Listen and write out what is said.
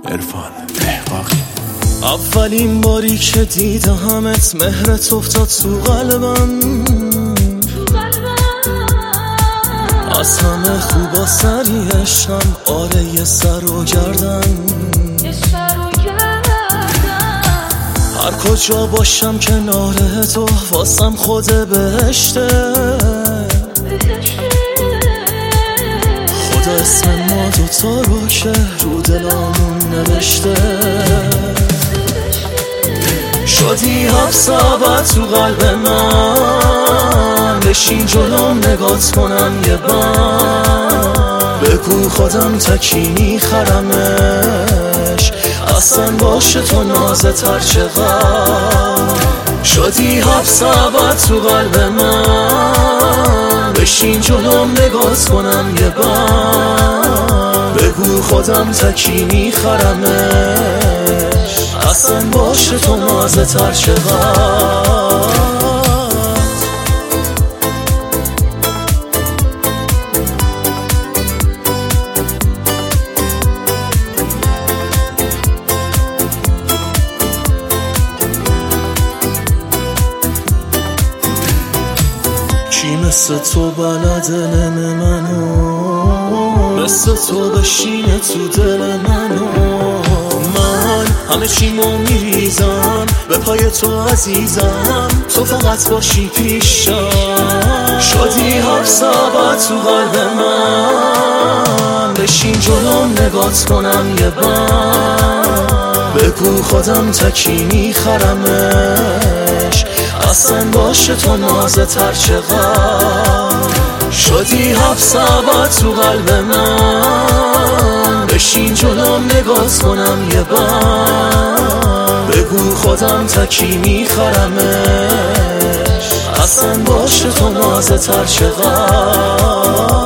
عرفان احقاقی. اولین باری که دیدمت مهرت افتاد تو قلبم، از همه خوبا سریعشم، آره یه سر و گردن. هر کجا باشم کنار تو واسم خود بهشته، خدا اسم ما دوتا رو که رو دلامون نوشته. شدی 7 ساعت تو قلب من، بشین جلوم نگات کنم یه بند، بگو خودم تکی میخرمش، اصلا باشه تو نازه تر چقدر. شدی 7 ساعت تو قلب من، بشین جلوم نگات کنم یه بند، بگو خودم تکی میخرمش، اصلا باشه تو نازه تر چقدر. کی مثل تو بلد دل منو، مثل تو بشینه تو دل منو. من همه چیمو میریزم به پای تو عزیزم، تو فقط باشی پیشم. شدی 7 ساعت تو قلب من، بشین جلوم نگات کنم یه بند، بگو خودم تکی میخرمش، اصلا باشه تو نازه تر چقدر. شدی 7 ساعت تو قلب من، بشین جلوم نگات کنم یه بند، بگو خودم تکی میخرمش، اصلا باشه تو نازه تر چقدر.